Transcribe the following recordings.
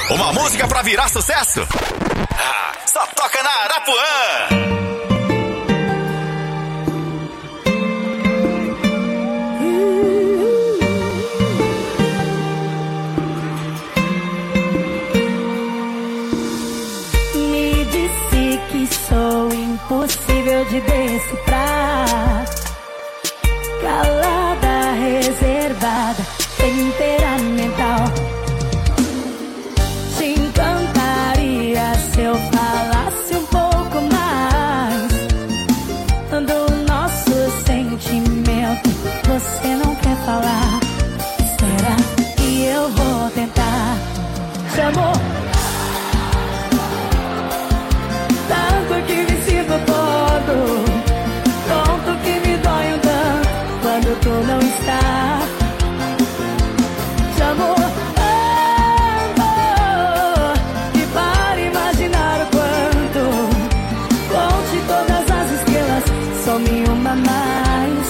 Uma música pra virar sucesso? Ah, só toca na Arapuã. Me disse que sou impossível de decifrar. Calada, reservada, temperamental. Te encantaria se eu falasse um pouco mais do nosso sentimento. Você não quer falar? Espera que eu vou tentar. Chamou tanto que me sinto todo, tonto que me dói um tanto quando tu não está. Chamou e para imaginar o quanto, conte todas as estrelas, some uma mais,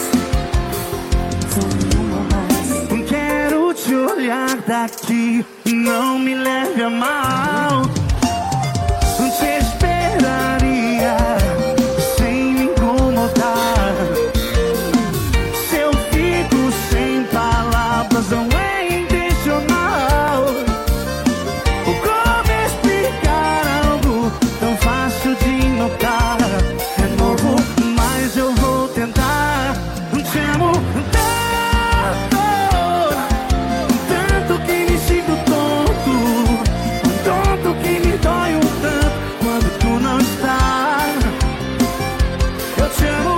some uma mais. Quero te olhar daqui, não me leve a mal. Te esperaria sem me incomodar. Se eu fico sem palavras, não é intencional. Como explicar algo tão fácil de notar? É novo, mas eu vou tentar. Te amo tanto que me sinto tonto, tonto que me dói um tanto quando tu não está. Eu te amo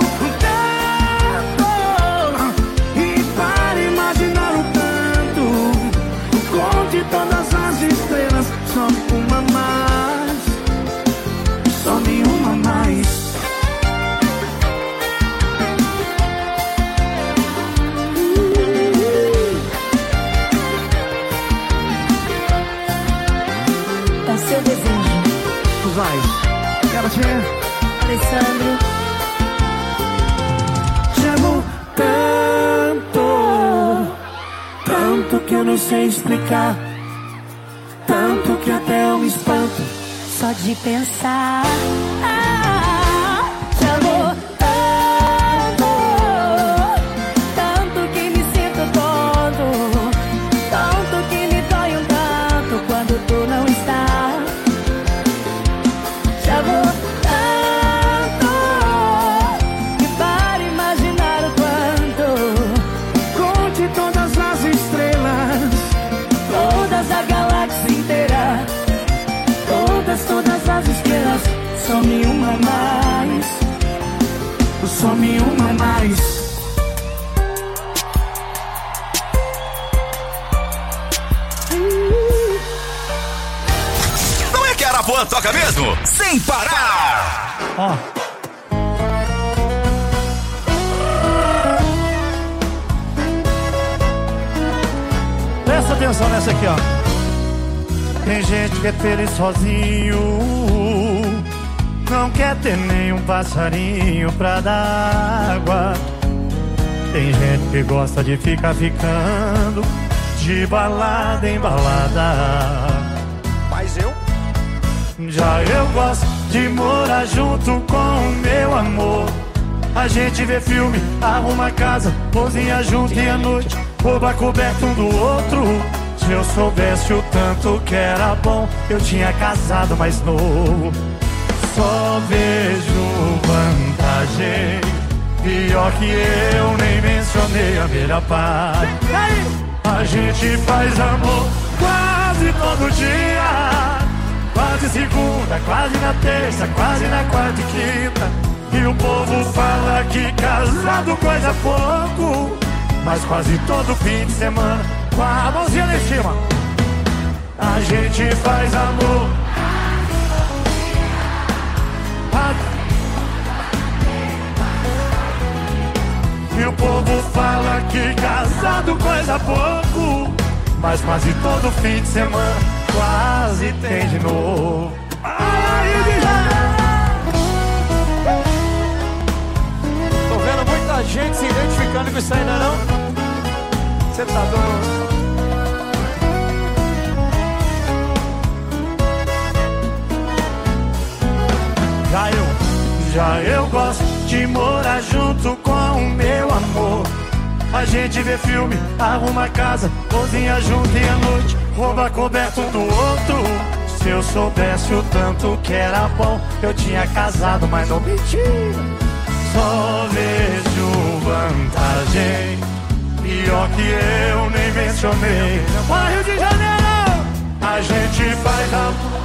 tanto, e para imaginar o tanto, conte todas as estrelas, só uma mais, só nenhuma mais. É o seu desejo, Vai, quero te Alessandro. Te amo tanto, tanto que eu não sei explicar, tanto que até eu me espanto Só de pensar. Te amo tanto, tanto que me sinto todo, tanto que me dói um tanto quando tu não está. Te amo tanto, e para imaginar o quanto, conte todas as estrelas, todas a galáxia inteira, todas as estrelas, some uma mais, some uma mais. Não é que a Arapuã toca mesmo? Sem parar! Ó. Presta atenção nessa aqui, ó. Tem gente que é feliz sozinho, não quer ter nenhum passarinho pra dar água. Tem gente que gosta de ficar ficando de balada em balada. Mas eu? Já eu gosto de morar junto com o meu amor. A gente vê filme, arruma casa, cozinha junto e à noite rouba coberto um do outro. Se eu soubesse o tanto que era bom, eu tinha casado mais novo. Só vejo vantagem, pior que eu nem mencionei a melhor parte. A gente faz amor quase todo dia, quase segunda, quase na terça, quase na quarta e quinta. E o povo fala que casado coisa pouco, mas quase todo fim de semana, com a mãozinha lá em cima, a gente faz amor. E o povo fala que casado coisa pouco, mas quase todo fim de semana quase tem de novo. Tô vendo muita gente se identificando com isso ainda não? Você tá doido? Já eu gosto de morar junto com o meu amor. A gente vê filme, arruma casa, cozinha junto e à noite rouba coberto um do outro. Se eu soubesse o tanto que era bom, eu tinha casado, mas não mentira. Só vejo vantagem, pior que eu nem mencionei. Mas Rio de Janeiro, a gente faz amor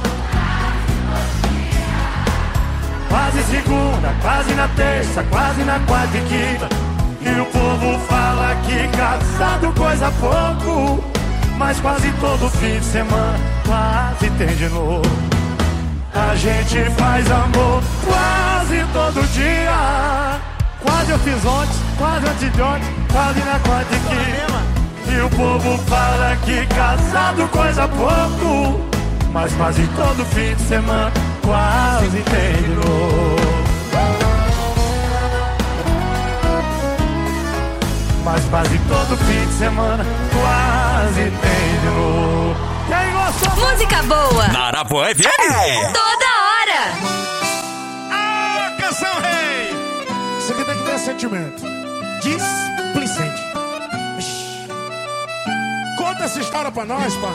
quase segunda, quase na terça, quase na quarta e quinta. E o povo fala que casado coisa pouco, mas quase todo fim de semana quase tem de novo. A gente faz amor quase todo dia. Quase eu fiz ontem, quase antes de ontem, quase na quarta e quinta. E o povo fala que casado coisa pouco, mas quase todo fim de semana quase tem de novo. Mas quase todo fim de semana quase tem de novo. Quem gostou? Música boa Na Arapuã FM. toda hora. Ah, canção rei! Isso aqui tem que ter sentimento. Displicente. Conta essa história pra nós, pai.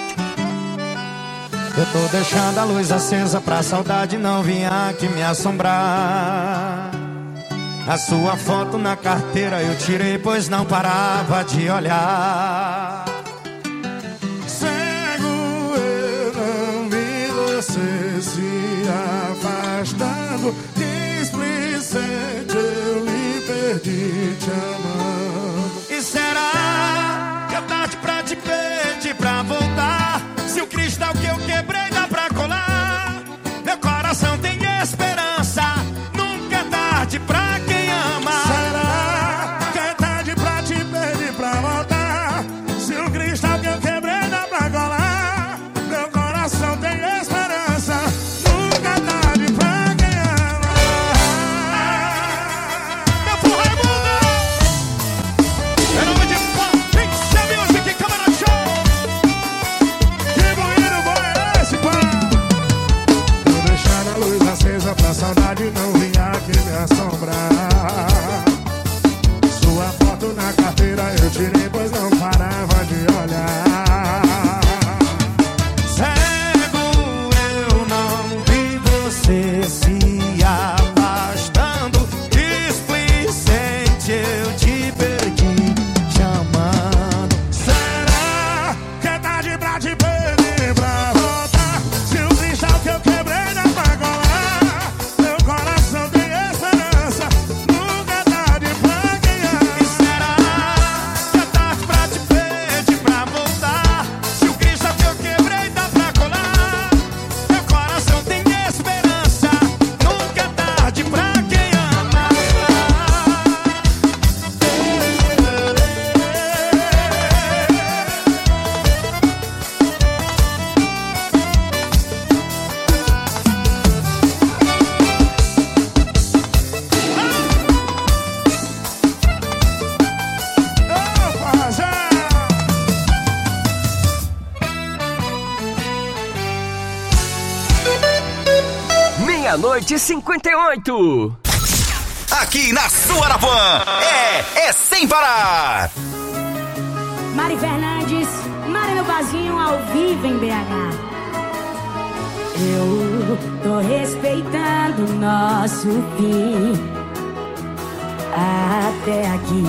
Eu tô deixando a luz acesa pra saudade não vir aqui me assombrar. A sua foto na carteira eu tirei, pois não parava de olhar. Cego eu não vi você se afastando. Displicente eu lhe perdi te amando. E será que é tarde pra te pedir pra voltar? Se o cristal que eu quebrei dá pra colar, meu coração tem esperança. Nunca é tarde pra quem ama. Será que é tarde pra te pedir pra voltar? Se o cristal que eu quebrei dá pra colar, meu coração tem esperança. Nunca é tarde pra quem ama. Meu povo Raimundo! Em nome de Pixel Music, Câmara Show! Que bonito bom é esse, pai? Tô deixando a luz acesa pra saudade não vir aqui me assombrar. Sua foto na carteira eu tirei, pois não parava de olhar. Cego eu não vi você se afastando. Displicente eu te perdi te amando. Será que é tarde pra te pedir pra voltar? Se o cristal que eu quebrei dá pra colar, meu coração tem esperança. Nunca é tarde pra quem ama. E será que é tarde pra te pedir pra voltar? Se o cristal que eu quebrei dá pra colar, meu coração tem esperança. Nunca é tarde pra quem ama. Opa, já! Meia-noite e 58. Aqui na sua Arapuã é sem parar. Mari Fernandes, Mari no Barzinho, ao vivo em BH. Eu tô respeitando o nosso fim até aqui,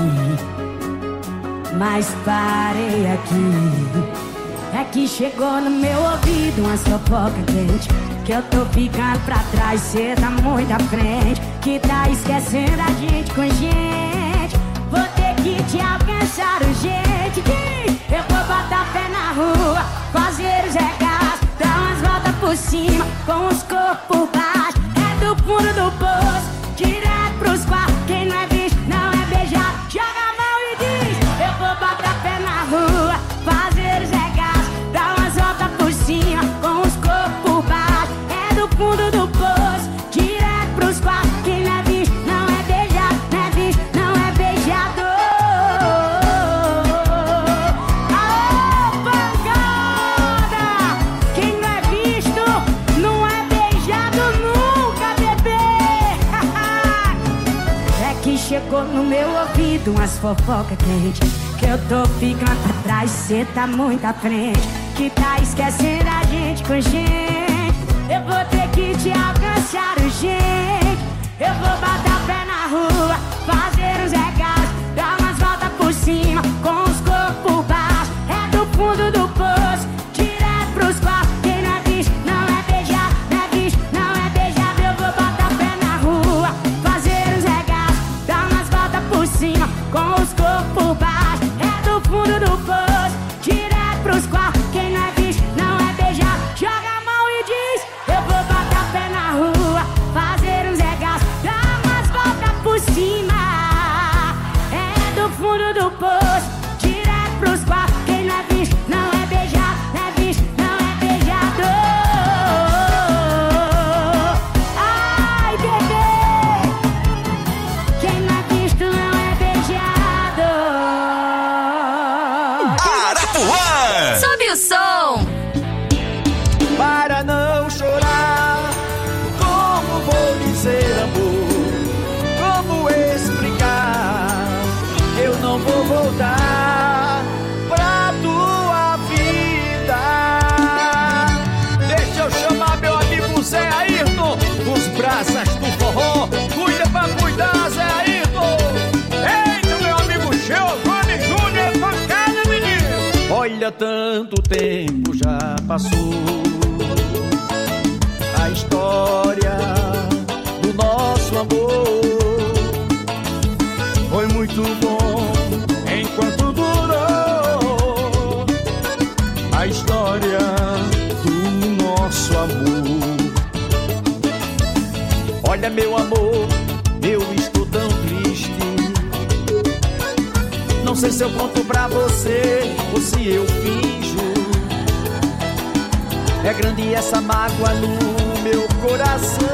mas parei aqui. É que chegou no meu ouvido uma fofoca quente, que eu tô ficando pra trás, cê tá muito à frente, que tá esquecendo a gente com gente. Vou ter que te alcançar urgente. Eu vou botar pé na rua, fazer os regaços, dar umas voltas por cima, com os corpos por baixo. É do fundo do poço, direto pros quartos. Quem não é visto, não é beijado. Joga a mão e diz: eu vou botar pé na rua, fazer os regaços, dar umas voltas por cima, com os corpos por baixo. É do fundo do poço, direto pros quartos. Quem não é visto, não é beijado. Não é visto, não é beijado. Aô, pancada! Quem não é visto, não é beijado no meu ouvido umas fofoca quente, que eu tô ficando pra trás, cê tá muito à frente, que tá esquecendo a gente com gente. Eu vou ter que te alcançar urgente. Eu vou botar o pé na rua, fazer uns regalos, dar umas voltas por cima, com os corpos baixos. É do fundo do poço, direto pros quartos. Quem não é bicho, não é beijar, não é bicho, não é beijar. Eu vou botar o pé na rua, fazer uns regalos, dar umas voltas por cima, com os corpos baixos. É do fundo do poço, direto pros quartos. Quem não é bicho, não é beijar. Joga a mão e diz: eu vou botar o pé na rua, fazer uns regalos, dar umas voltas por cima. É do fundo do poço, direto pros quartos. Quem não é bicho, não é beijar, não é bicho, não é beijador. Ai, bebê, quem não é visto não é beijador. Arapuã! Sobe o som. Para não chorar, como vou dizer amor? Como explicar? Eu não vou voltar pra tua vida. Deixa eu chamar meu amigo Zé Ayrton, dos braças do forró. Cuida pra cuidar, Zé Ayrton. Eita, meu amigo Giovanni Júnior, pancada, menino. Olha, tanto tempo já passou, a história do nosso amor foi muito bom enquanto durou. A história do nosso amor. Olha, meu amor, eu estou tão triste. Não sei se eu conto pra você ou se eu finjo. É grande essa mágoa no meu coração.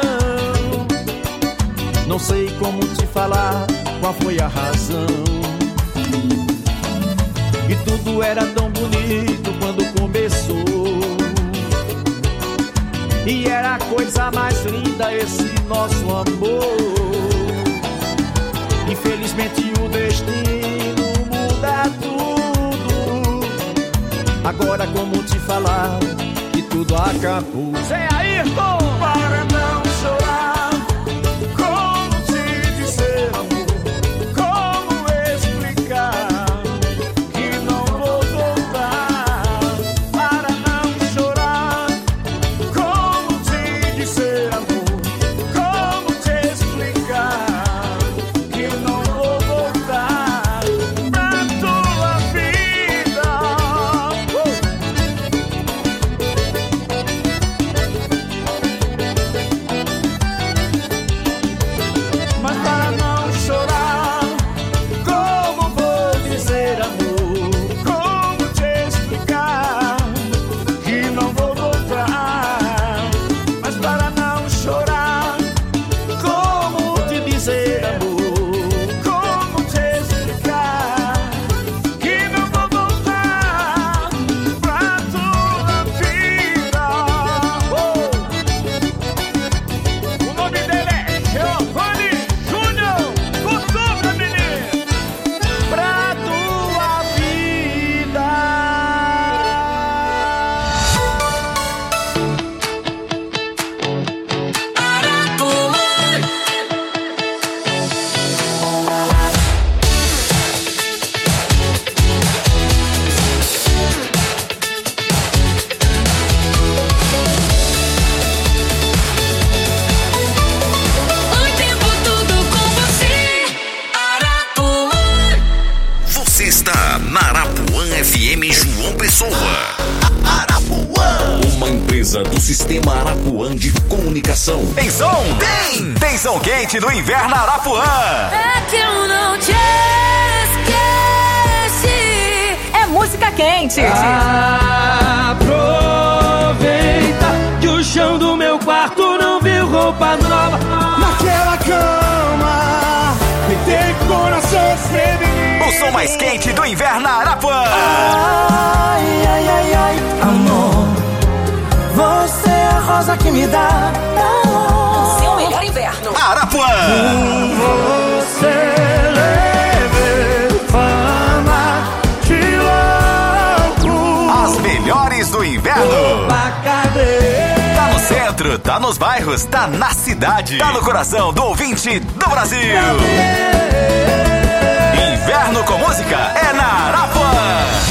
Não sei como te falar qual foi a razão. E tudo era tão bonito quando começou. E era a coisa mais linda esse nosso amor. Infelizmente o destino muda tudo. Agora como te falar que tudo acabou? Zé Ayrton! Para não chorar, como te dizer amor? Como explicar que não vou voltar? Para não chorar, como te dizer amor? Como te explicar que não vou voltar pra tua vida? Mas para não chorar, como vou dizer amor? Como te explicar que não vou voltar? Mas para não chorar, como te dizer amor? Como te explicar que não vou voltar pra tua vida? O nome dele é Giovanni Júnior, cultura, menino, pra tua vida. O tempo todo com você, Arapuã. Você está na Arapuã FM João Pessoa. Arapuã! Uma empresa do Sistema Arapuã de Comunicação. Tem som? Tem som quente no Inverno Arapuã. É que eu não te esqueci. É música quente. Aproveita que o chão do meu quarto não viu roupa nova. Naquela cama, me tem coração feminino. O som mais quente do Inverno Arapuã. Ai, ai, ai, ai, amor, você é a rosa que me dá amor. Seu melhor inverno. Arapuã. Você do inverno. Tá no centro, tá nos bairros, tá na cidade, tá no coração do ouvinte do Brasil. Inverno com música é na Arapuã.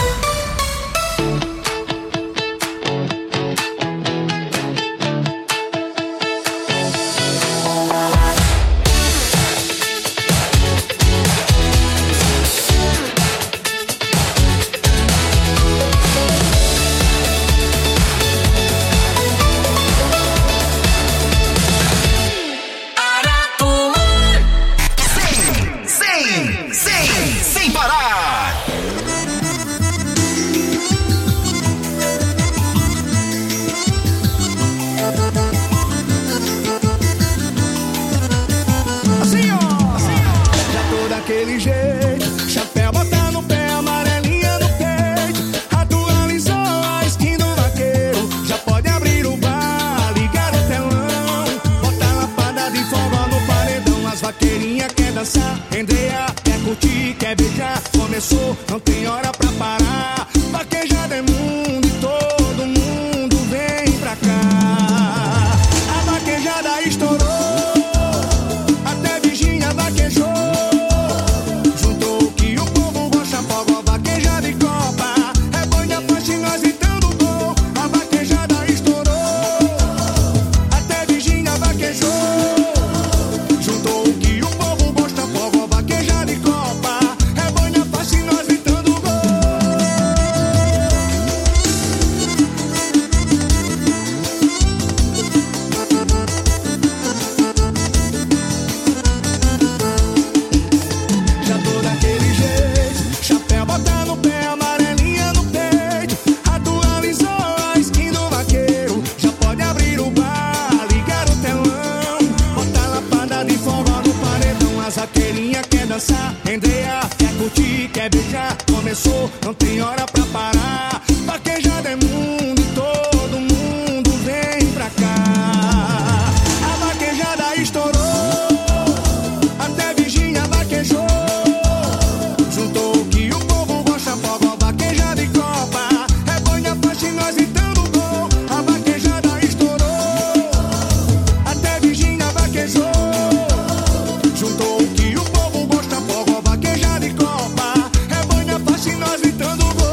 Sem parar. Assim, ó. Já tô daquele jeito, chapéu botar no pé, amarelinha no peito. Atualizou a skin do vaqueiro. Já pode abrir o bar, ligar o telão. Botar lapada de forró no paredão. As vaqueirinhas quer dançar, Andrea quer curtir, quer beijar. Começou, não tem hora pra parar. Vaquejada é mundo e todo mundo vem pra cá. A vaquejada estourou, até Virgínia vaquejou. Juntou o que o povo gosta, fogo, vaquejada e copa. É banha, faixa e nós gritando gol. A vaquejada estourou, até Virgínia vaquejou. Juntou o que o povo gosta, fogo, vaquejada e copa. É banha, faixa e nós gritando gol. Já tô daquele jeito, chapéu botar no pé, amarelinha no peito. Atualizou a skin do vaqueiro. Já pode abrir o bar, ligar o telão. Botar lapada de forró no paredão. As vaqueirinhas quer dançar, Andrea quer curtir, quer beijar. Começou, não tem hora pra parar. Vaquejada é mundo e todo mundo vem pra cá. A vaquejada estourou, até Virgínia vaquejou. Juntou o que o povo gosta, fogo, vaquejada e copa. É banha, faixa e nós gritando gol. A vaquejada estourou, até Virgínia vaquejou. Juntou o que o povo gosta, fogo, vaquejada e copa. É banha, faixa e nós gritando gol.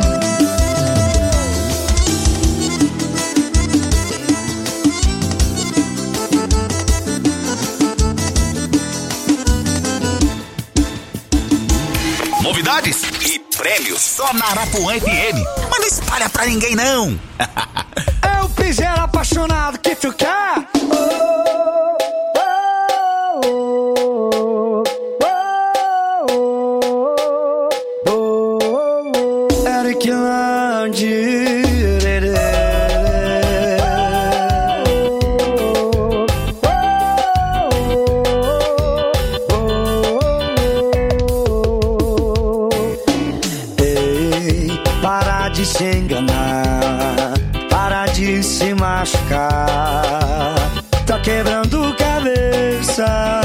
Novidades e prêmios só na Arapuã FM. Mas não espalha pra ninguém, não. É o piseiro apaixonado que tu quer. Eric Landi. Ei, para de se enganar, para de se machucar. Tá quebrando cabeça.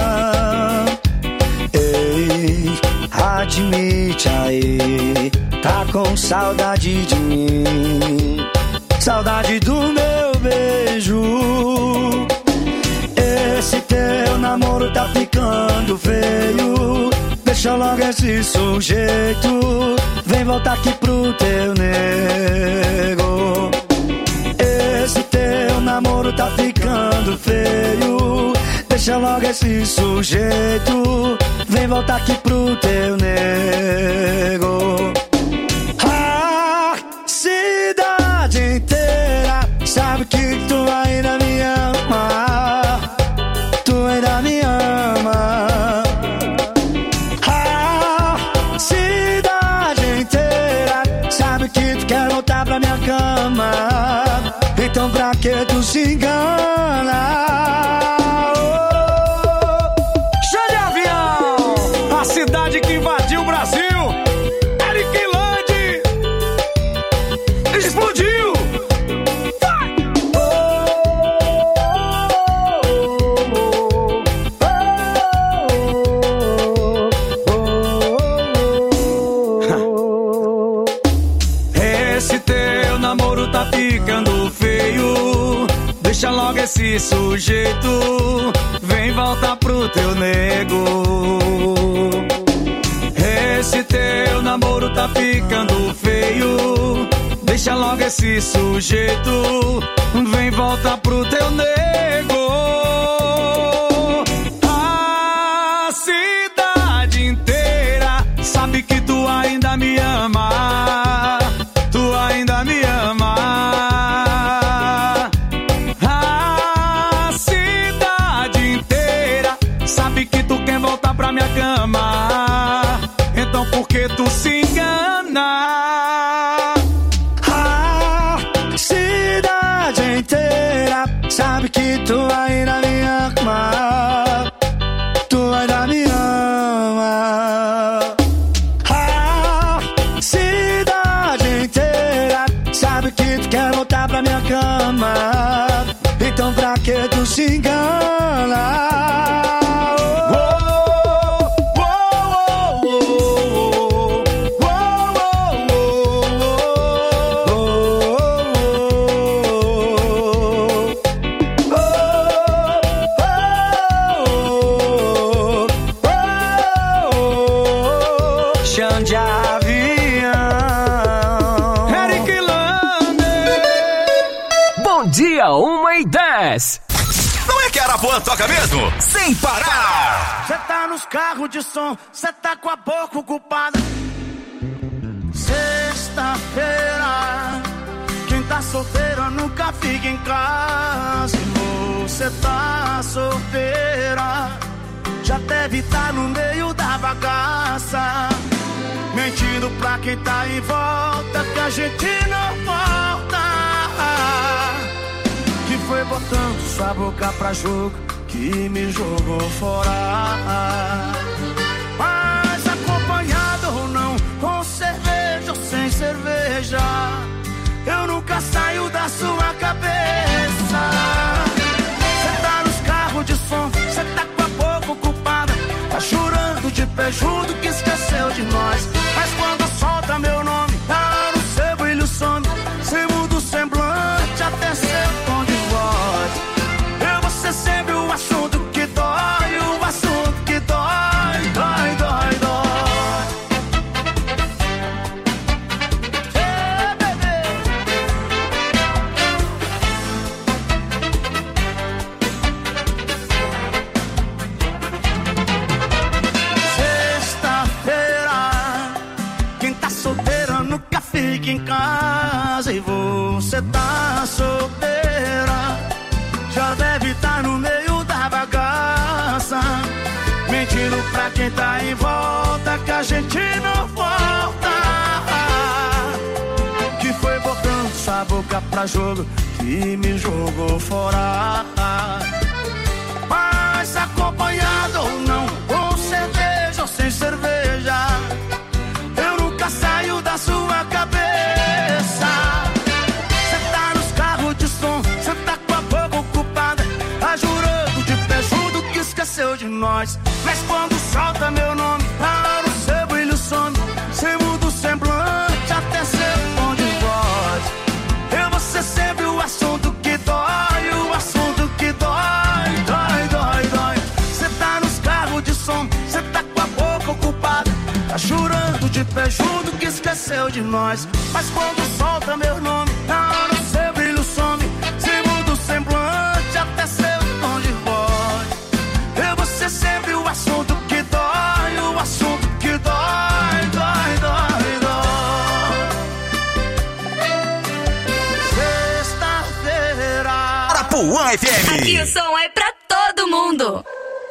Ei, admite aí, tá com saudade de mim, saudade do meu beijo. Esse teu namoro tá ficando feio. Deixa logo esse sujeito, vem voltar aqui pro teu nego. Esse teu namoro tá ficando feio. Deixa logo esse sujeito, vem voltar aqui pro teu nego. A cidade inteira sabe que tu ainda me ama. Tu ainda me ama. A cidade inteira sabe que tu quer voltar pra minha cama. Então pra que tu se engana? Show de avião! A cidade que invadiu o Brasil. Eric Landi explodiu. Vai! Esse teu namoro tá ficando feio. Deixa logo esse sujeito, vem voltar pro teu nego. Esse teu namoro tá ficando feio. Deixa logo esse sujeito, vem voltar pro teu nego. A cidade inteira sabe que tu ainda me ama. Tu ainda me ama. A cidade inteira sabe que tu quer voltar pra minha cama. Então por que tu se engana? A cidade inteira sabe que tu ainda me ama. Tu ainda me ama. A cidade inteira sabe que tu quer voltar pra minha cama. Então pra que tu se engana? Dia 1h10. Não é que Arapuã toca mesmo? Sem parar! Cê tá nos carros de som, cê tá com a boca ocupada. Sexta-feira, quem tá solteiro nunca fica em casa. E você tá solteira, já deve tá no meio da bagaça, mentindo pra quem tá em volta que a gente não volta. Que foi botando sua boca pra jogo que me jogou fora. Mas acompanhado ou não, com cerveja ou sem cerveja, eu nunca saio da sua cabeça. Cê tá nos carros de som, cê tá com a boca ocupada, tá chorando de pejudo que esqueceu de nós. Mas quando solta meu nome, tá no seu brilho some, cê muda o semblante até seu tom de voz. Eu vou ser sempre o assunto que dói, o assunto que dói, dói, dói, dói. Hey, bebê. Sexta-feira, quem tá solteira nunca fica em casa. E você tá solteira, já deve estar no meio da bagaça, mentindo pra quem tá em volta que a gente não volta. Que foi botando sua boca pra jogo que me jogou fora. Mas acompanhado ou não, com cerveja ou sem cerveja, eu nunca saio da sua cabeça. Cê tá nos carros de som, cê tá com a boca ocupada, tá jurando de pejudo que esqueceu de nós. Mas quando solta meu nome, tá no seu brilho some, cê muda o semblante até seu tom de voz. Eu vou ser sempre o assunto que dói, o assunto que dói, dói, dói, dói. Cê tá nos carros de som, cê tá com a boca ocupada, tá chorando de pejudo que esqueceu de nós. Mas quando solta meu nome, tá no seu brilho some, cê muda o semblante até seu tom de voz. Eu vou ser sempre o assunto que dói, o assunto que dói, dói, dói, dói. Sexta-feira, Arapuã FM. Aqui o som é pra todo mundo.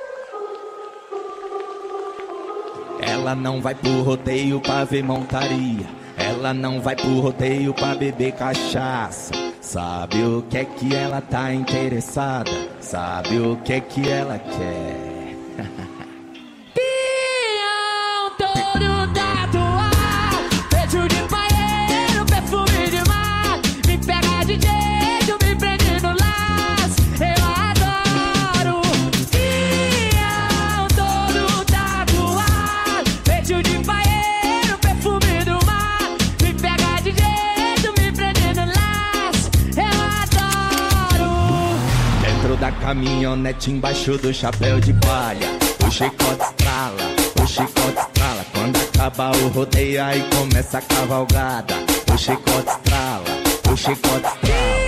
Ela não vai pro rodeio pra ver montaria, ela não vai pro rodeio pra beber cachaça. Sabe o que é que ela tá interessada, sabe o que é que ela quer. Pião todo tatuado, peito de banheiro, perfume de mar, me pega de jeito, me prende no laço, eu adoro. Pião todo tatuado, peito de banheiro, perfume do mar, me pega de jeito, me prende no laço, da caminhonete embaixo do chapéu de palha. O chicote estrala, o chicote estrala. Quando acaba o rodeio aí começa a cavalgada. O chicote estrala, o chicote estrala.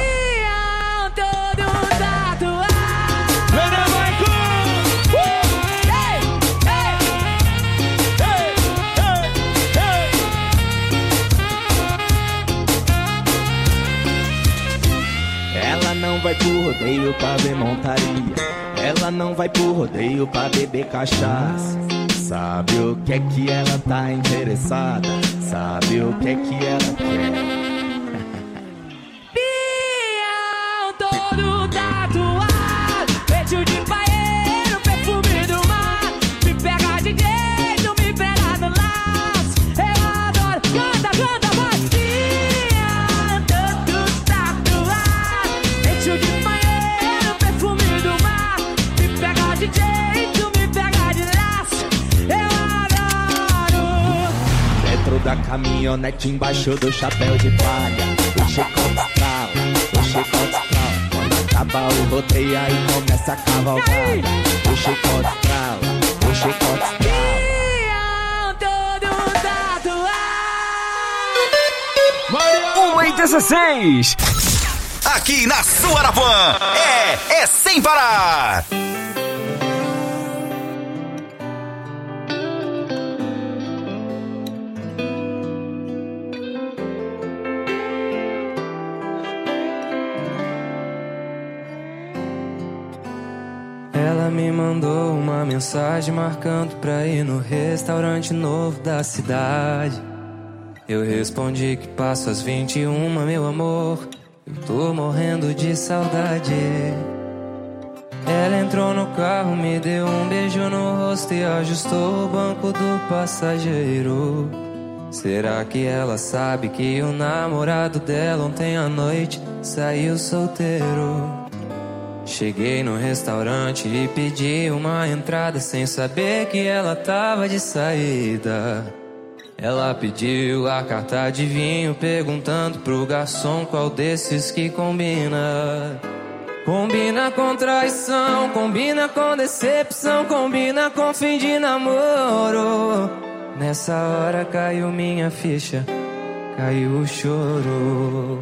Ela não vai pro rodeio pra ver montaria. Ela não vai pro rodeio pra beber cachaça. Sabe o que é que ela tá interessada? Sabe o que é que ela quer? Pião todo tatuado, peito de paeiro, perfume do mar. Me pega de jeito, me pega no laço. Eu adoro, canta, canta, vai. Pião todo tatuado, peito de paeiro, perfume do mar. Me pega de jeito, me pega de laço. Eu adoro. Dentro da caminhonete embaixo do chapéu de palha. O chicote estrala, o chicote estrala. Quando acaba o rodeio aí começa a cavalgada. O chicote estrala, o chicote estrala. Pião todo tatuado. 1h16. Aqui na sua Arapuã é sem parar. Ela me mandou uma mensagem marcando pra ir no restaurante novo da cidade. Eu respondi que passo às 21, meu amor. Eu tô morrendo de saudade. Ela entrou no carro, me deu um beijo no rosto e ajustou o banco do passageiro. Será que ela sabe que o namorado dela ontem à noite saiu solteiro? Cheguei no restaurante e pedi uma entrada sem saber que ela tava de saída. Ela pediu a carta de vinho perguntando pro garçom qual desses que combina. Combina com traição, combina com decepção, combina com fim de namoro. Nessa hora caiu minha ficha, caiu o choro.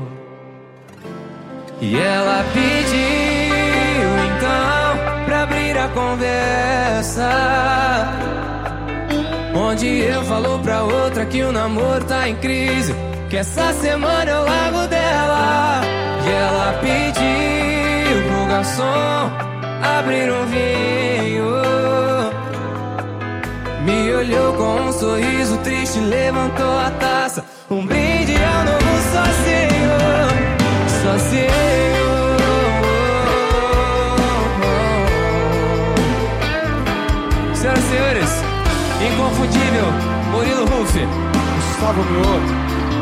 E ela pediu então pra abrir a conversa, onde eu falo pra outra que o namoro tá em crise, que essa semana eu largo dela. E ela pediu pro garçom abrir um vinho, me olhou com um sorriso triste, levantou a taça. Um brinde ao novo sozinho, sozinho. Senhoras e senhores, inconfundível Murilo Huff, Gustavo Mioto.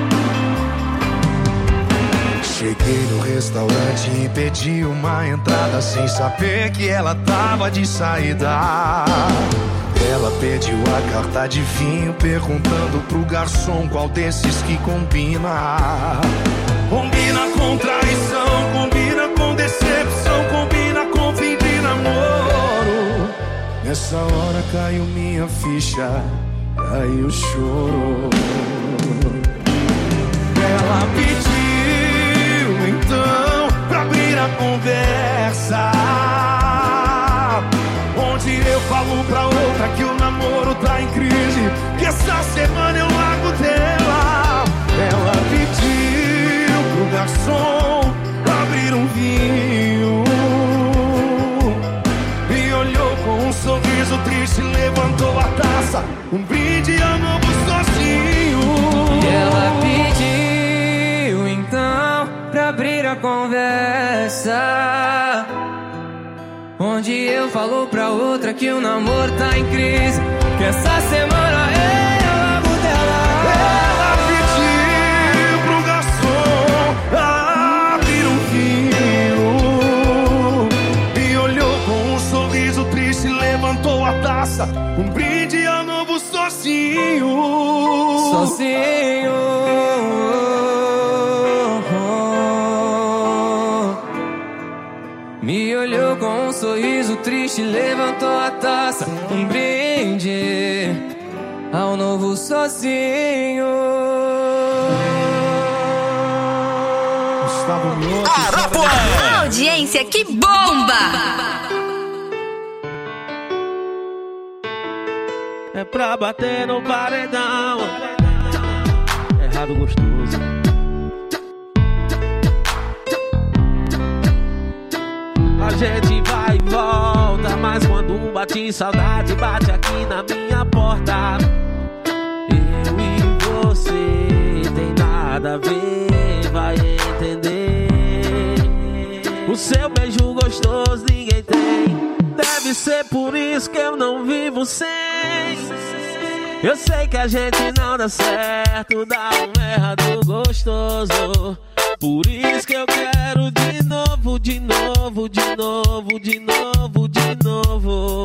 Cheguei no restaurante e pedi uma entrada sem saber que ela tava de saída. Ela pediu a carta de vinho perguntando pro garçom qual desses que combina. Combina com traição, combina com decepção, combina com fim de namoro. Nessa hora caiu minha ficha, caiu o choro. Ela pediu então pra abrir a conversa, onde eu falo pra outra que o namoro tá em crise, que essa semana eu largo dela. Ela pediu pro garçom abrir um vinho, me olhou com um sorriso triste, levantou a taça. Um brinde ao novo sozinho. E ela pediu então pra abrir a conversa, onde eu falo pra outra que o namoro tá em crise, que essa semana eu largo dela. Ela pediu pro garçom abrir um vinho, me olhou com um sorriso triste, levantou a taça. Um brinde ao novo sozinho. Sozinho. Me olhou olhou com um sorriso triste, levantou a taça, um brinde ao novo sozinho. Arapuã! Audiência que bomba! É pra bater no paredão. Errado gostoso. A gente vai e volta, mas quando bate saudade, bate aqui na minha porta. Eu e você tem nada a ver, vai entender. O seu beijo gostoso ninguém tem. Deve ser por isso que eu não vivo sem. Eu sei que a gente não dá certo, dá um errado gostoso. Por isso que eu quero de novo, de novo, de novo, de novo, de novo.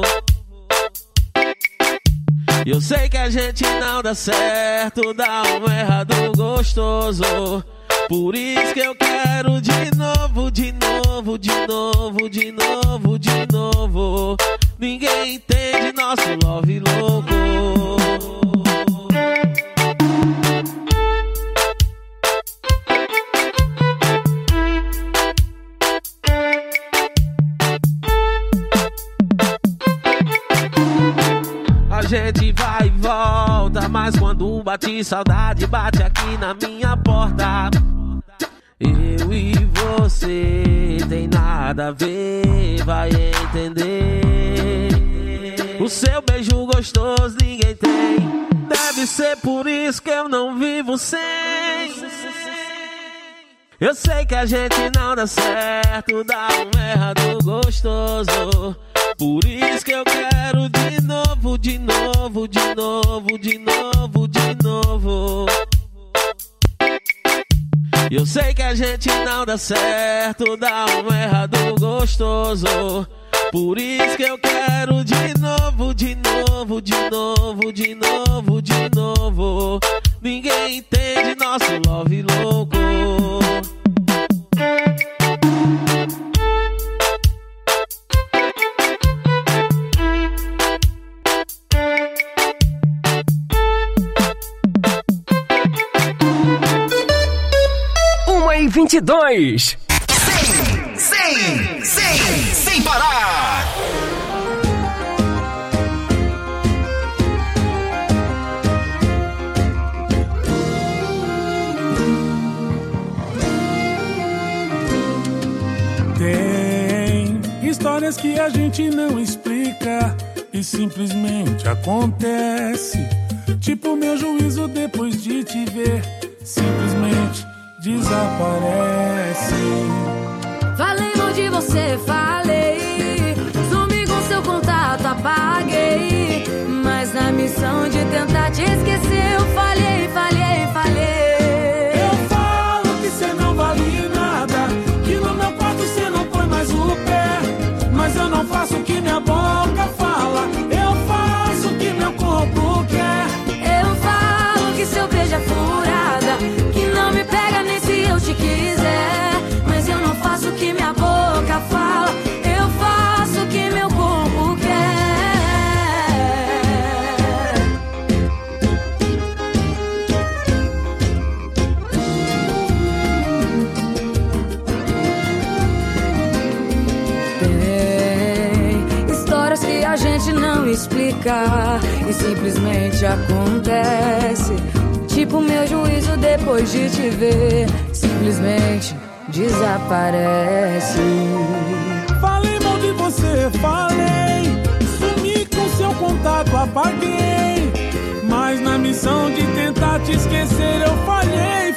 Eu sei que a gente não dá certo, dá um errado gostoso. Por isso que eu quero de novo, de novo, de novo, de novo, de novo. Ninguém entende nosso love louco. A gente vai e volta, mas quando bate saudade, bate aqui na minha porta. Eu e você tem nada a ver, vai entender. O seu beijo gostoso ninguém tem. Deve ser por isso que eu não vivo sem. Eu sei que a gente não dá certo, dá um errado gostoso. Por isso que eu quero de novo, de novo, de novo, de novo, de novo. Eu sei que a gente não dá certo, dá um errado gostoso. Por isso que eu quero de novo, de novo, de novo, de novo, de novo. Ninguém entende nosso love louco. e 22. Sem parar. Tem histórias que a gente não explica e simplesmente acontece. Tipo meu juízo depois de te ver, simplesmente desaparece. Falei mal de você, falei. Sumi com seu contato, apaguei. Mas na missão de tentar te esquecer, eu falhei. Eu falo que cê não vale nada, que no meu quarto cê não põe mais o pé. Mas eu não faço o que minha boca fala, eu faço o que meu corpo quer. Eu falo que seu beijo é furada, que não me pega nem se eu te quiser. Mas eu não faço o que minha boca fala, eu faço o que meu corpo quer. Tem histórias que a gente não explica e simplesmente acontece. Tipo meu juízo depois de te ver, simplesmente desaparece. Falei mal de você, falei. Sumi com seu contato, apaguei. Mas na missão de tentar te esquecer, eu falhei.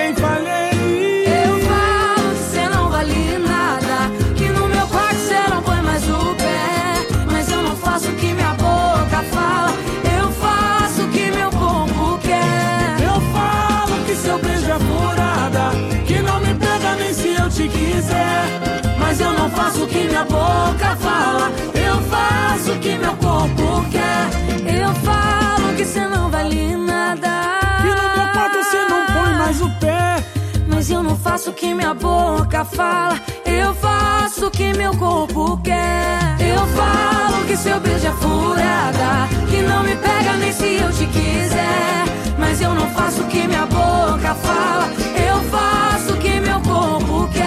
Eu falo que cê não vale nada, que no meu quarto cê não põe mais o pé. Mas eu não faço o que minha boca fala, eu faço o que meu corpo quer. Eu falo que seu beijo é furada, que não me pega nem se eu te quiser. Mas eu não faço o que minha boca fala, eu faço o que meu corpo quer. Eu falo que cê não vale nada, que no meu quarto cê não põe mais o pé. Mas eu não faço o que minha boca fala, eu faço faço o que meu corpo quer. Eu falo que seu beijo é furada, que não me pega nem se eu te quiser. Mas eu não faço o que minha boca fala, eu faço o que meu corpo quer.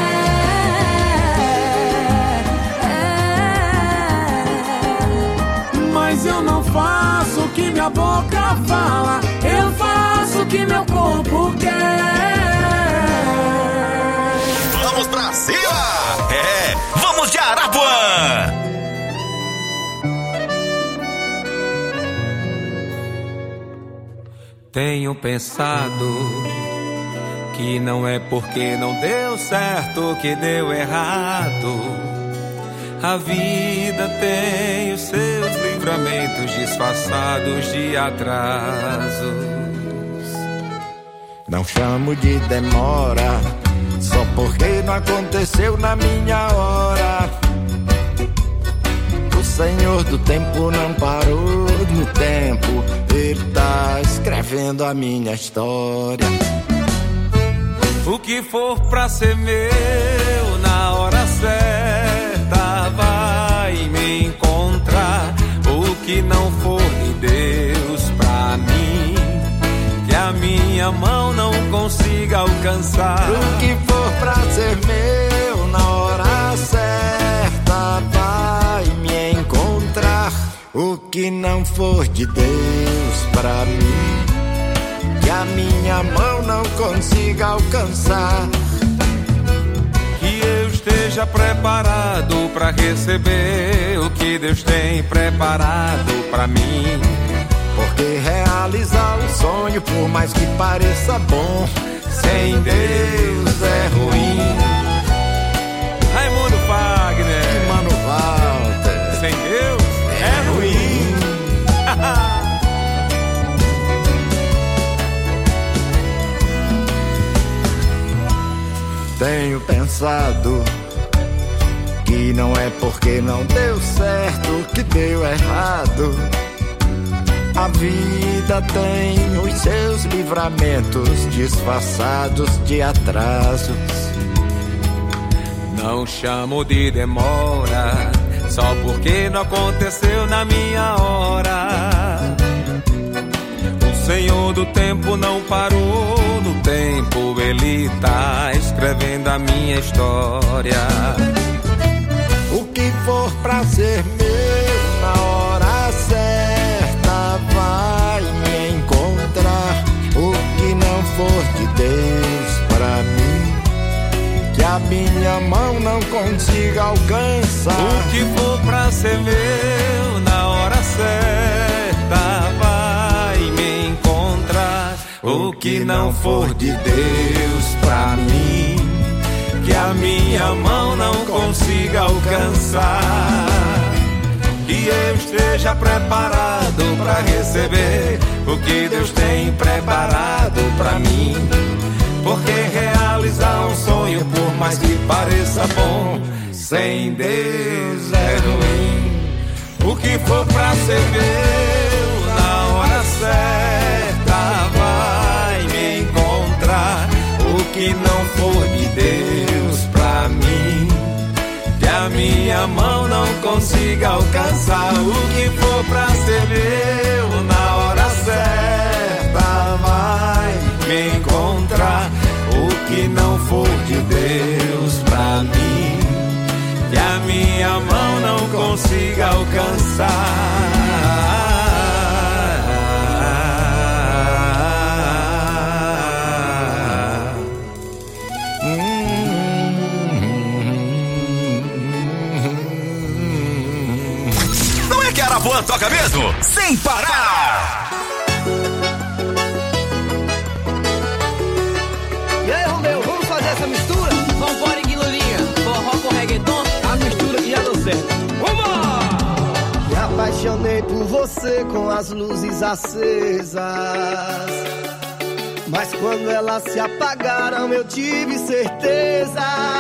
Mas eu não faço o que minha boca fala, eu faço o que meu corpo quer. Vamos pra cima! Vamos de Arapuã! Tenho pensado que não é porque não deu certo que deu errado. A vida tem os seus livramentos disfarçados de atrasos. Não chamo de demora só porque não aconteceu na minha hora. O Senhor do tempo não parou no tempo, Ele tá escrevendo a minha história. O que for pra ser meu na hora certa vai me encontrar. O que não for de Deus pra mim, que a minha mão não consiga alcançar. O que for pra ser meu na hora certa vai me encontrar. O que não for de Deus pra mim, que a minha mão não consiga alcançar. Que eu esteja preparado pra receber o que Deus tem preparado pra mim. Porque realizar um sonho, por mais que pareça bom, sem Deus é ruim. Raimundo Fagner e Mano Walter, sem Deus é ruim. Tenho pensado que não é porque não deu certo que deu errado. A vida tem os seus livramentos disfarçados de atrasos. Não chamo de demora só porque não aconteceu na minha hora. O Senhor do tempo não parou no tempo, Ele tá escrevendo a minha história. O que for pra ser meu na hora certa vai me encontrar. O que não for de Deus pra mim, que a minha mão não consiga alcançar. O que for pra ser meu na hora certa vai me encontrar. O que não for de Deus pra mim, que a minha mão não consiga alcançar. Que eu esteja preparado pra receber o que Deus tem preparado pra mim. Porque realizar um sonho, por mais que pareça bom, sem Deus é ruim. O que for pra ser meu na hora certa vai me encontrar. O que não for de Deus pra mim, que a minha mão não consiga alcançar. O que for pra ser meu na hora certa vai me encontrar. O que não for de Deus pra mim, que a minha mão não consiga alcançar. Não é que Arapuã toca mesmo? Sem parar! E aí, Romeu, vamos fazer essa mistura? Vambora, Guilulinha, forró com reggaeton, a mistura que já deu certo. Vamos! Me apaixonei por você com as luzes acesas, mas quando elas se apagaram eu tive certeza.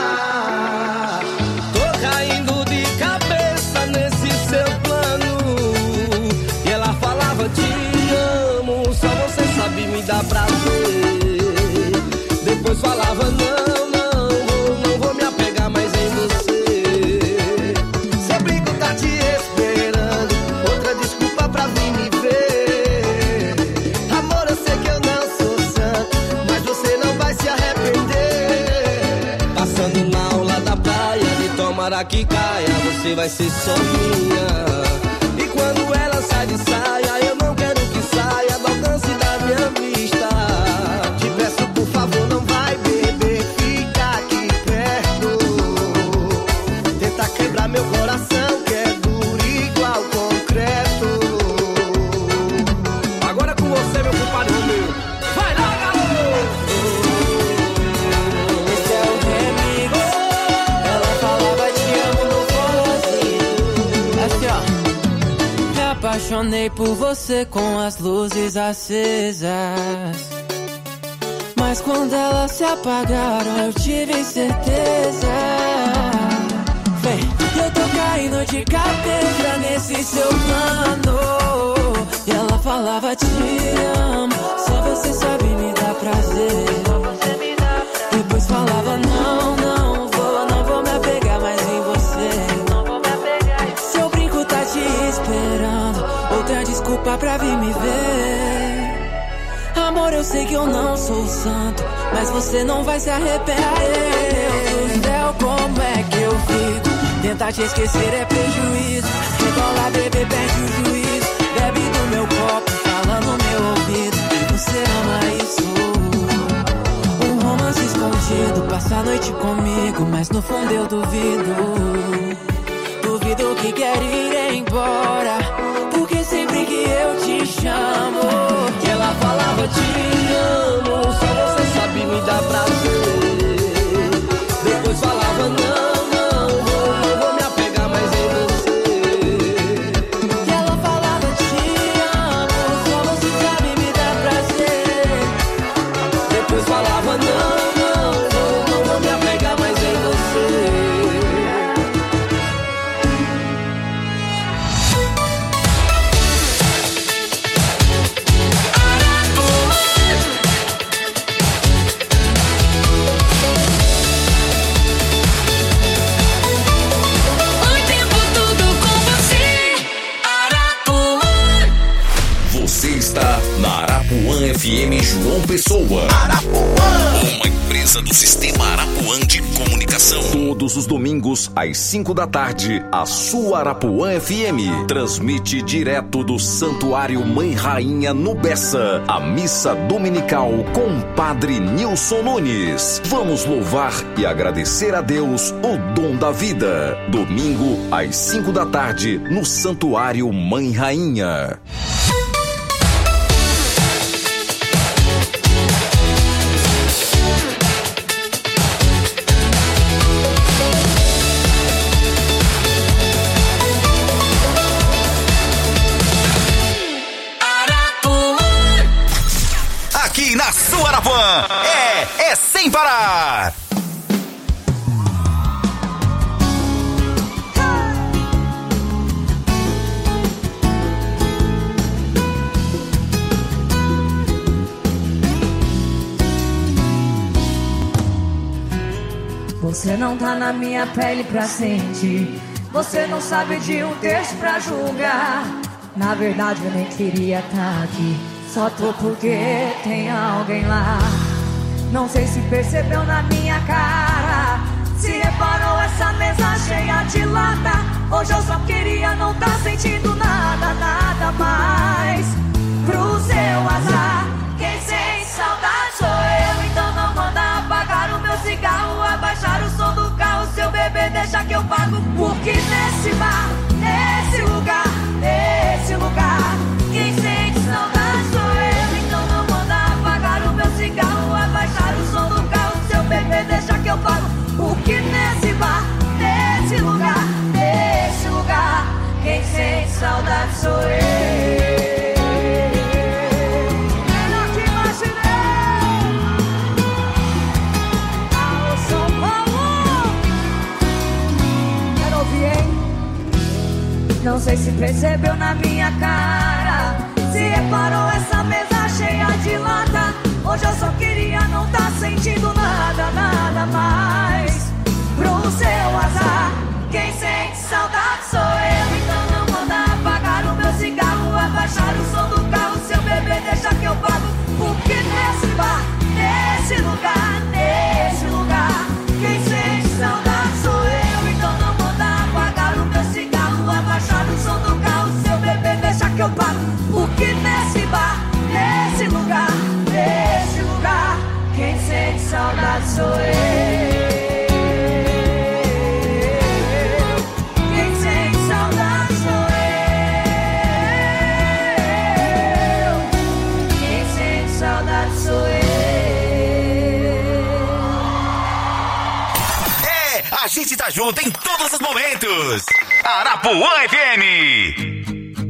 Tô caindo de cabeça nesse seu plano, e ela falava te amo, só você sabe me dar prazer. Depois falava não vou me apegar mais em você. tomara que caia, você vai ser só minha. E quando ela sai de saia, eu não quero que saia do alcance da minha vista. Te peço, por favor, não vai beber, fica aqui perto. Tenta quebrar meu coração, que é duro igual concreto. Agora é com você, meu compadre Romeu. Vai lá, garoto! Esse é o remix. Ela falava te amo no forrozinho. Assim, ó. Me apaixonei por você com as luzes acesas. Mas quando elas se apagaram, eu tive certeza. Vem, eu tô caindo de cabeça nesse seu plano. E ela falava te amo, só você sabe me dar prazer. Depois falava não vou me apegar mais em você. Seu brinco tá te esperando, outra desculpa pra vir me ver. Amor, eu sei que eu não sou santo, mas você não vai se arrepender. Deus do céu, como é que eu fico? Tentar te esquecer é prejuízo. Rebola, bebê, perde o juízo. Bebe do meu copo, fala no meu ouvido. Você ama isso? Um romance escondido, passa a noite comigo, mas no fundo eu duvido. Duvido que quer ir embora, porque sempre que eu te chamo, que ela falava te amo, só você sabe me dar prazer. Depois falava não vou me apegar mais em você. que ela falava te amo, só você sabe me dar prazer. Depois falava não vou me apegar mais em você. Você está na Arapuã FM João Pessoa. Arapuã, uma empresa do Sistema Arapuã de Comunicação. Todos os domingos, às 5 da tarde, a sua Arapuã FM transmite direto do Santuário Mãe Rainha no Bessa, a missa dominical com Padre Nilson Nunes. Vamos louvar e agradecer a Deus o dom da vida. Domingo, às 5 da tarde, no Santuário Mãe Rainha. Aqui na sua Arapuã, é sem parar. Você não tá na minha pele pra sentir. Você não sabe de um texto pra julgar. Na verdade eu nem queria tá aqui, só tô porque tem alguém lá. Não sei se percebeu na minha cara, se reparou essa mesa cheia de lata. Hoje eu só queria não tá sentindo nada, nada mais. Pro seu azar, quem sente saudade sou eu. Então não manda apagar o meu cigarro, abaixar o som do carro. Seu bebê deixa que eu pago, porque nesse bar, nesse lugar, quem sente saudade sou eu. Então não manda apagar o meu cigarro, abaixar o som do carro. Seu bebê deixa que eu pago, porque nesse bar, nesse lugar, quem sente saudade sou eu. Não sei se percebeu na minha cara, se reparou essa mesa cheia de lata. Hoje eu só queria não tá sentindo nada, nada mais. Pro seu azar, quem sente saudade sou eu. Então não manda apagar o meu cigarro, abaixar o som do carro. Seu bebê deixa que eu pago, porque nesse bar, nesse lugar, quem sente saudade sou eu. Então não A gente tá junto em todos os momentos. Arapuã FM.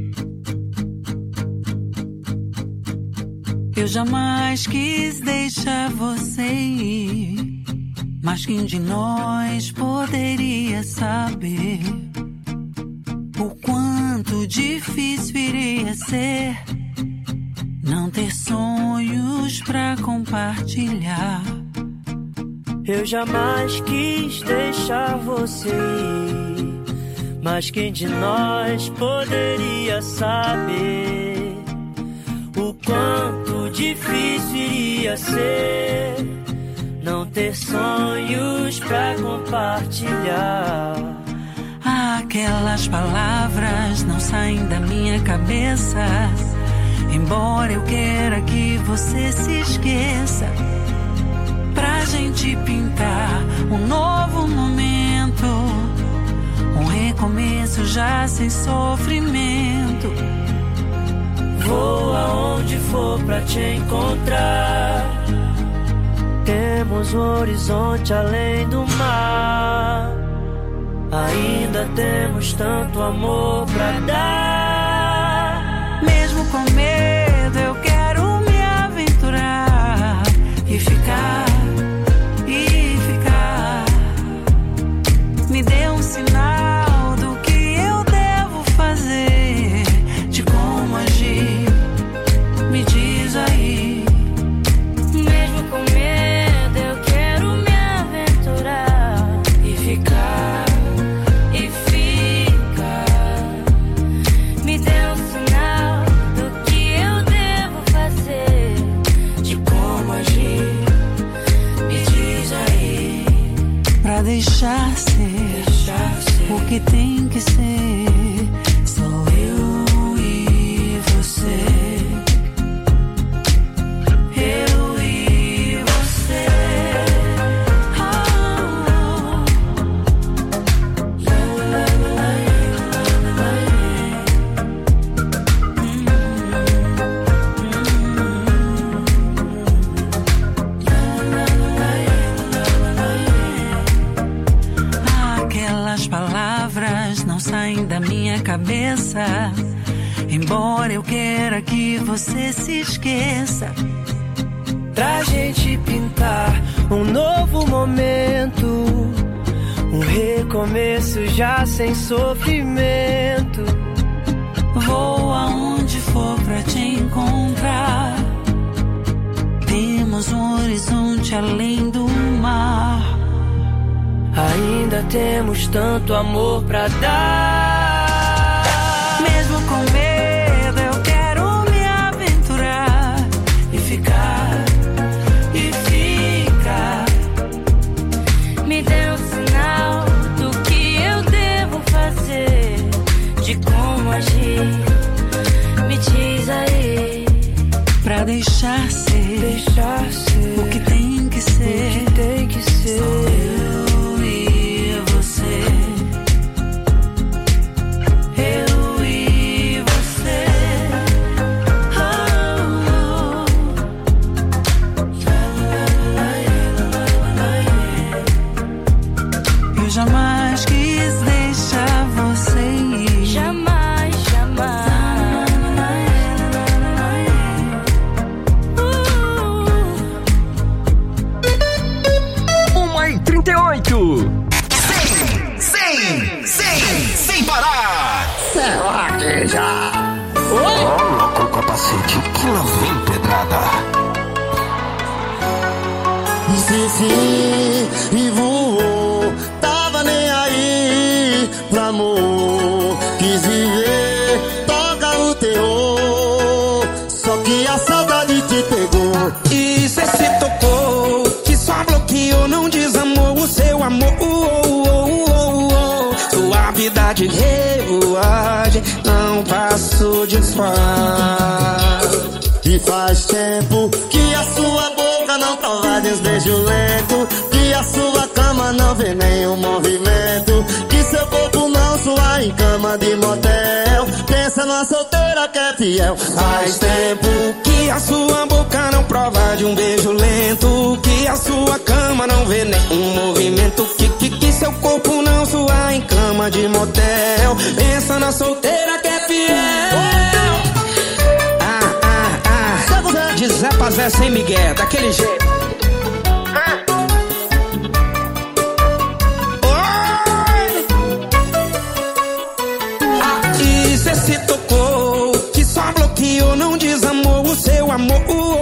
Eu jamais quis deixar você ir, mas quem de nós poderia saber o quanto difícil iria ser não ter sonhos pra compartilhar. Eu jamais quis deixar você ir, mas quem de nós poderia saber o quanto difícil iria ser não ter sonhos pra compartilhar. Aquelas palavras não saem da minha cabeça, embora eu queira que você se esqueça. Pra gente pintar um novo momento, um recomeço já sem sofrimento. Vou aonde for pra te encontrar. Temos um horizonte além do mar. Ainda temos tanto amor pra dar. Mesmo com medo eu quero me aventurar e ficar, me dê um sinal do que eu devo fazer, de como agir, me diz aí. Mesmo com medo eu quero me aventurar e ficar, me dê um sinal do que eu devo fazer, de como agir, me diz aí. Pra deixar ser o que tem que ser, sou eu e você. Eu e você. Aquelas palavras não saem da minha cabeça, embora eu queira que você se esqueça. Pra gente pintar um novo momento, um recomeço já sem sofrimento. Vou aonde for pra te encontrar. Temos um horizonte além do mar. Ainda temos tanto amor pra dar. Mesmo com medo eu quero me aventurar e ficar, me dê um sinal do que eu devo fazer, de como agir, me diz aí. Pra deixar ser o que tem que ser, sou eu e você. Eu e você. Eu jamais quis deixar você ir. Jamais, jamais. 1h38. Sem parar. Será que já? Coloca o capacete que lá vem pedrada. Esqueci e voou, tava nem aí pro amor. Quis viver, toca o terror, só que a saudade te pegou. E cê se tocou, que só bloqueou, não desamou o seu amor. Suavidade, revoagem, não passou de fase. E faz tempo que a sua boca não prova de uns beijos lentos, que a sua cama não vê nenhum movimento, que seu corpo não sua em cama de motel. Pensa numa solteira que é fiel. Faz tempo que a sua boca não prova de um beijo lento, que a sua cama não vê nenhum movimento, que seu corpo cama de motel. Pensa na solteira que é fiel. De Zé pra Zé sem Miguel, daquele jeito. Aí cê se tocou, que só bloqueou, não desamou o seu amor.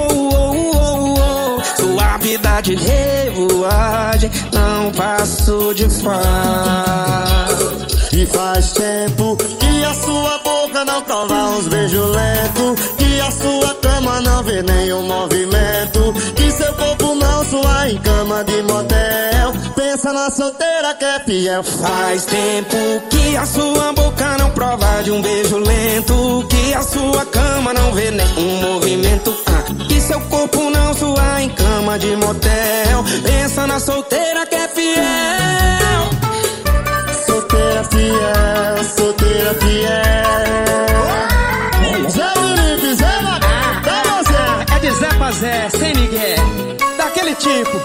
Suavidade, revoagem, não passo de fase. E faz tempo que a sua boca não prova uns beijos lentos, que a sua cama não vê nenhum movimento, que seu corpo não sua em cama de motel. Pensa na solteira que é fiel. Faz tempo que a sua boca não prova de um beijo lento, que a sua cama não vê nenhum movimento, que seu corpo não sua em cama de motel. Pensa na solteira que é fiel. Solteira fiel, solteira fiel. Zé Felipe, Zé Magal, é de Zé pra Zé, sem Miguel, daquele tipo.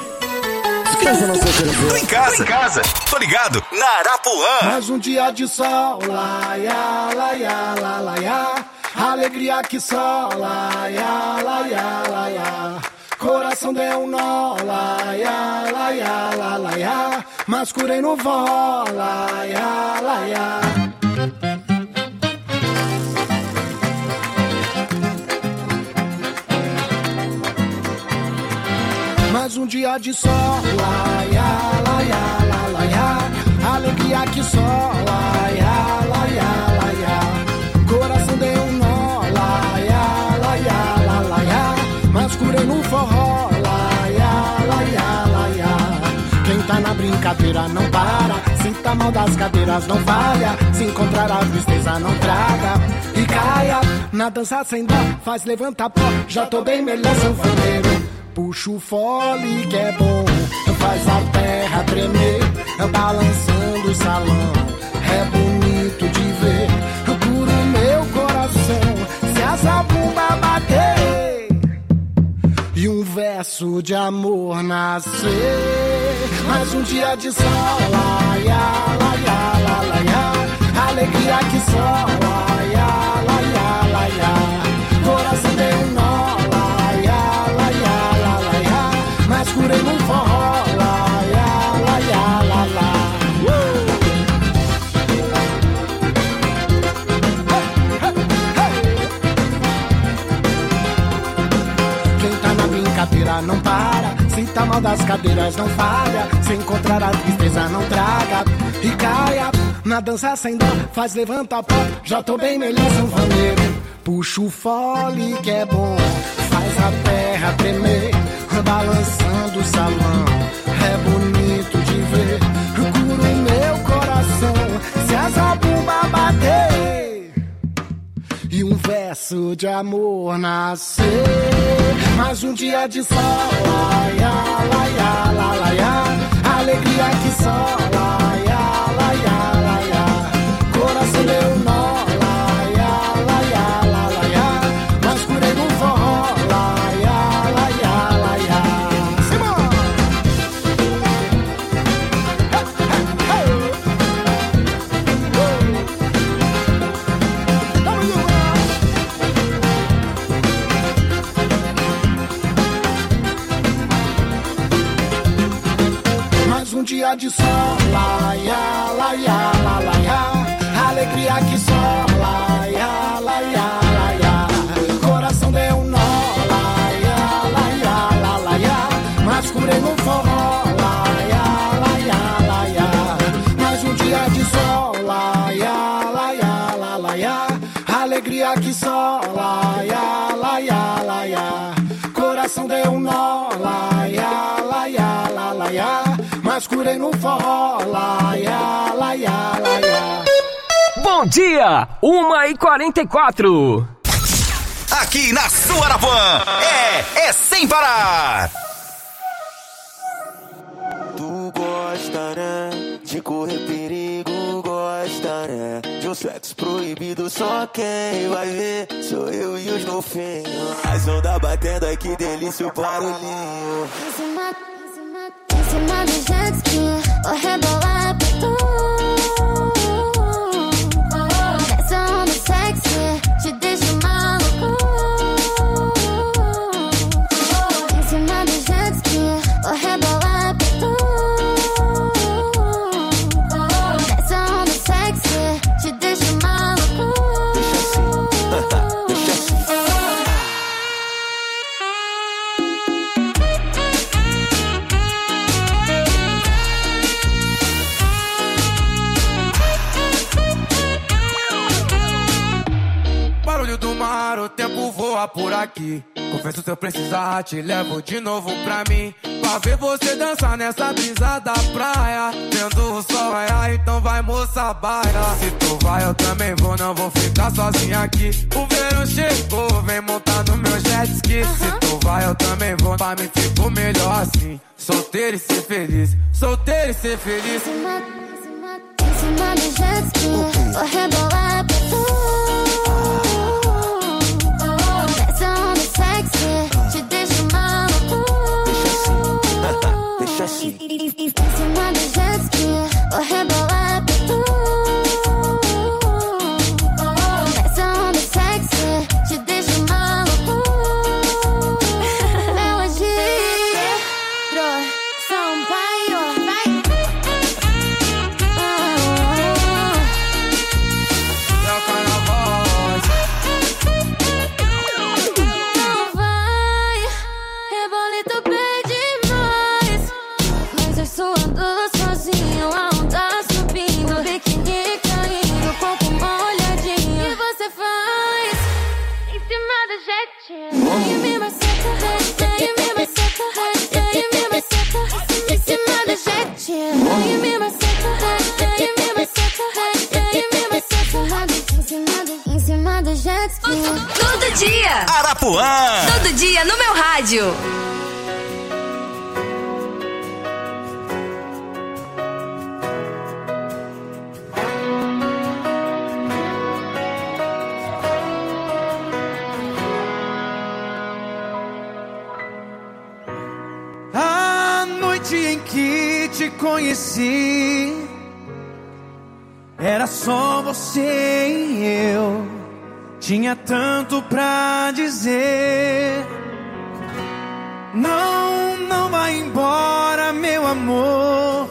Tô em casa, tô ligado na Arapuã. Mais um dia de sol, laia, laia, la, laia. Alegria que só, laia, laia, laia. Coração deu um nó, laia, laia, la, laia. Mas curei no vó, laia, laia. Mais um dia de sol, laia, laia, la, laia. Alegria que só, laia, laia, laia. Coração deu um nó, laia, laia, la, laia. Mas curei no forró, laia, laia, laia. Quem tá na brincadeira não para, se tá mal das cadeiras não falha, se encontrar a tristeza não traga e caia. Na dança sem dó, faz levantar pó, já tô bem melhor sanfoneiro. Puxa o fole que é bom, faz a terra tremer, balançando o salão, é bonito de ver. Cura o meu coração, se a zabumba bater e um verso de amor nascer. Mais um dia de sol, laia, laia, la, laia. Alegria que só, laia, laia, laia. Coração deu um nó, laia, laia, la, laia. Mas curei num forró, laia, laia, la, la. Quem tá na brincadeira não para, se tá mal das cadeiras não falha, se encontrar a tristeza não traga e caia. Na dança sem dó, faz levanta pó, já tô bem melhor sanfoneiro. Puxa o fole que é bom, faz a terra tremer, balançando o salão, é bonito de ver. Cura o meu coração, se a zabumba bater e um verso de amor nascer. Mais um dia de sol, laia, laia, la, laia. Alegria que só, laia, laia, laia. Coração deu nó, laia, laia, la, laia. Mas curei no forró, laia, laia, laia. Simão! Mais um dia de sol, laia, laia, la, laia. Alegria que só, laia, laia, laia. Coração deu um nó, laia, laia, la, laia. Mas curei no forró, laia, laia, laia. Mais um dia de sol, laia, laia, la, laia. Alegria que só, laia, laia, laia. Coração deu um nó, laia, laia, la, laia. Mas curei no forró, laia, laia, laia. Bom dia, 1h44. Aqui na sua Arapuã, é sem parar. Tu gosta, né, de correr perigo, gosta, né, de um sexo proibido, só quem vai ver sou eu e os golfinhos. As ondas batendo, ai que delícia o barulhinho. Em cima do jet ski, vou rebolar pra tu. o tempo voa por aqui. Confesso, se eu precisar, te levo de novo pra mim. Pra ver você dançar nessa brisa da praia. Vendo o sol raiar, então vai, moça, baila. Se tu vai, eu também vou, não vou ficar sozinha aqui. O verão chegou, vem montar no meu jet ski. Se tu vai, eu também vou, pra mim fico melhor assim. Solteiro e ser feliz, solteiro e ser feliz. Em cima do jet ski, vou rebolar pra tu. Essa onda sexy, te deixa maluco. Deixa assim. Em cima do jet ski, vou rebolar pra tu. Essa onda sexy, te deixa maluco. Melodia, Sampaio, vai. Não vai, rebolito pede mais. Mas eu suando sozinho, a onda subindo, biquíni caindo, corpo molhadinho. E você faz em cima do jetinho. E me maceta, e me maceta, e me maceta. Em cima do jetinho. E me maceta, e me maceta, e me maceta. Em cima do jet ski. Todo dia. Arapuã. Todo dia no meu rádio. A noite em que te conheci, era só você e eu. Tinha tanto pra dizer. Não, não vai embora, meu amor.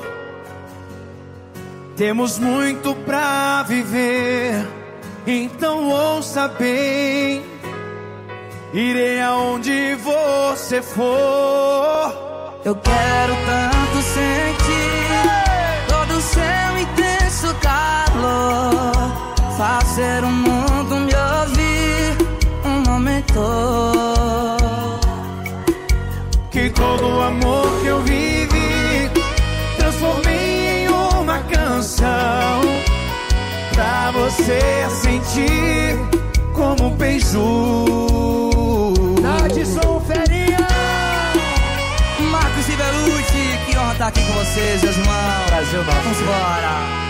Temos muito pra viver. Então ouça bem. Irei aonde você for. Eu quero tanto sentir todo o seu intenso calor. Fazer o mundo me ouvir um momento. Que todo o amor que eu vivi transformei em uma canção. Pra você sentir como um beiju. Nadson Ferinha, Marcos e Belucci, que honra estar aqui com vocês, meus irmãos. Brasil, vamos embora.